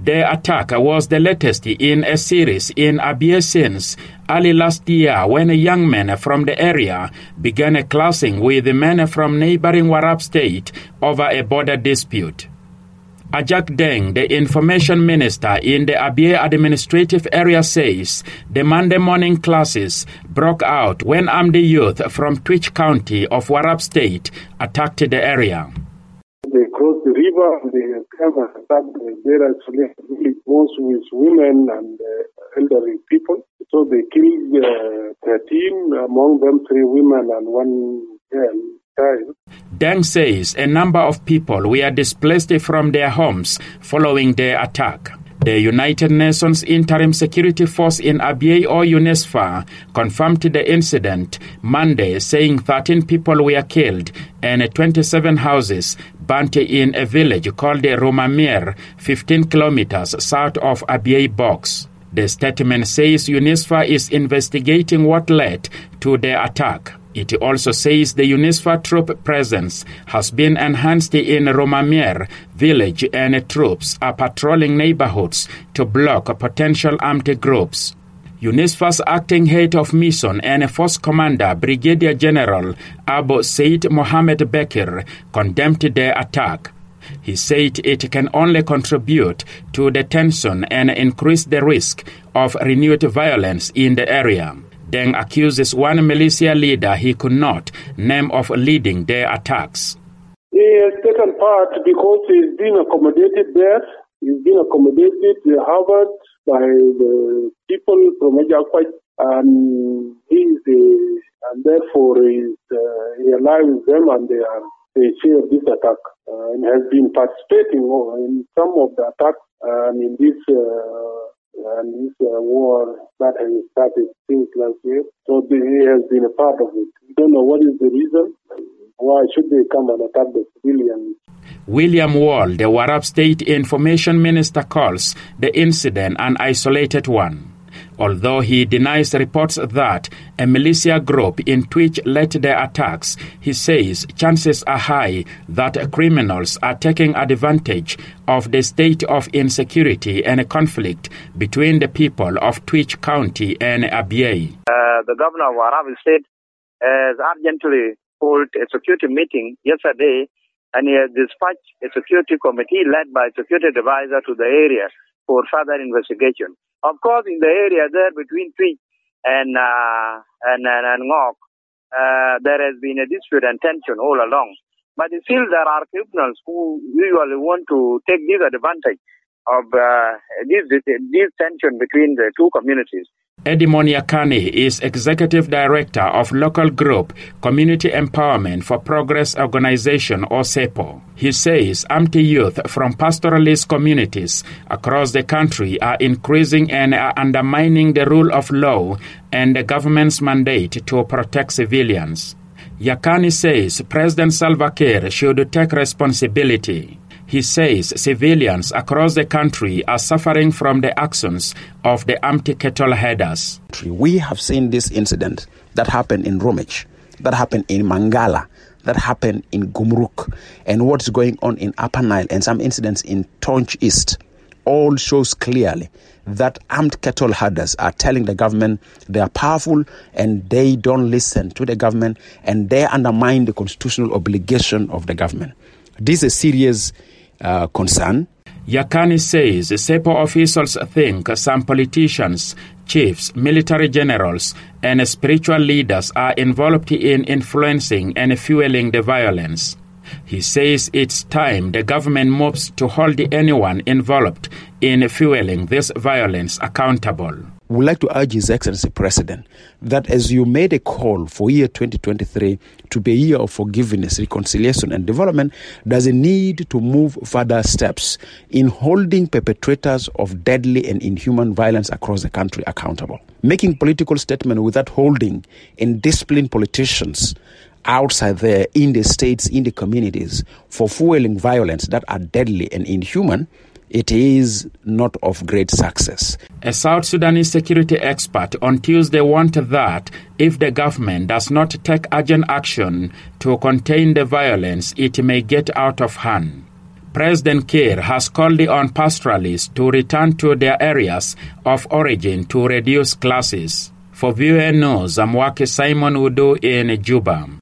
The attack was the latest in a series in Abia since early last year when young men from the area began clashing with men from neighboring Warab state over a border dispute. Ajak Deng, the information minister in the Abia administrative area, says the Monday morning clashes broke out when armed youth from Twitch County of Warab state attacked the area. They crossed the river and they came and attacked the various villages, both with women and elderly people. So they killed 13, among them 3 women and 1 child. Deng says a number of people were displaced from their homes following the attack. The United Nations Interim Security Force in Abia, or UNISFA, confirmed the incident Monday, saying 13 people were killed and 27 houses burnt in a village called Romamir, 15 kilometers south of Abia Box. The statement says UNISFA is investigating what led to the attack. It also says the UNISFA troop presence has been enhanced in Romamir village and troops are patrolling neighborhoods to block potential armed groups. UNISFA's acting head of mission and force commander, Brigadier General Abu Said Mohammed Bekir, condemned the attack. He said it can only contribute to the tension and increase the risk of renewed violence in the area. Deng accuses one militia leader he could not name of leading the attacks. He has taken part because he's been accommodated there. He's been accommodated, harbored by the people from Ajakwaj, and and therefore he allows them and they share this attack and has been participating in some of the attacks and in this war that has started since last year. So he has been a part of it. We don't know what is the reason. Why should they come and attack the civilians? William Wall, the Warab State Information Minister, calls the incident an isolated one. Although he denies reports that a militia group in Twitch led the attacks, he says chances are high that criminals are taking advantage of the state of insecurity and conflict between the people of Twitch County and Abia. The governor of Warab State has urgently called a security meeting yesterday, and he has dispatched a security committee led by a security advisor to the area for further investigation. Of course, in the area there between Twitch and Ngok, there has been a dispute and tension all along. But still there are criminals who usually want to take this advantage of this tension between the two communities. Edimon Yakani is Executive Director of local group Community Empowerment for Progress Organization, or SEPO. He says armed youth from pastoralist communities across the country are increasing and are undermining the rule of law and the government's mandate to protect civilians. Yakani says President Salva Kiir should take responsibility. He says civilians across the country are suffering from the actions of the armed cattle headers. We have seen this incident that happened in Romich, that happened in Mangala, that happened in Gumruk, and what's going on in Upper Nile and some incidents in Tonch East all shows clearly that armed cattle herders are telling the government they are powerful and they don't listen to the government and they undermine the constitutional obligation of the government. This is a serious concern. Yakani says SEPO officials think some politicians, chiefs, military generals, and spiritual leaders are involved in influencing and fueling the violence. He says it's time the government moves to hold anyone involved in fueling this violence accountable. We would like to urge His Excellency President that as you made a call for year 2023 to be a year of forgiveness, reconciliation and development, there's a need to move further steps in holding perpetrators of deadly and inhuman violence across the country accountable. Making political statements without holding and disciplining politicians outside there in the states, in the communities, for fueling violence that are deadly and inhuman, it is not of great success. A South Sudanese security expert on Tuesday warned that if the government does not take urgent action to contain the violence, it may get out of hand. President Kiir has called on pastoralists to return to their areas of origin to reduce clashes. For VOA News, I'm Waki Simon Udo in Juba.